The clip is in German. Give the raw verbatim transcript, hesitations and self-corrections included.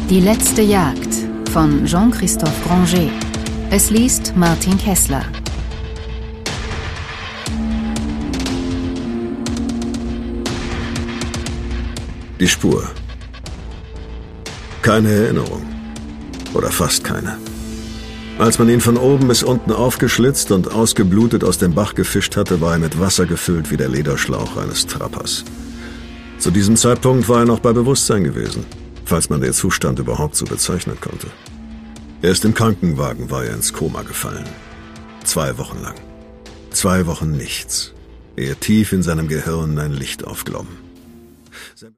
Die letzte Jagd von Jean-Christophe Granger. Es liest Martin Kessler. Die Spur. Keine Erinnerung. Oder fast keine. Als man ihn von oben bis unten aufgeschlitzt und ausgeblutet aus dem Bach gefischt hatte, war er mit Wasser gefüllt wie der Lederschlauch eines Trappers. Zu diesem Zeitpunkt war er noch bei Bewusstsein gewesen, falls man den Zustand überhaupt so bezeichnen konnte. Erst im Krankenwagen war er ins Koma gefallen. Zwei Wochen lang. Zwei Wochen nichts, ehe tief in seinem Gehirn ein Licht aufglommen.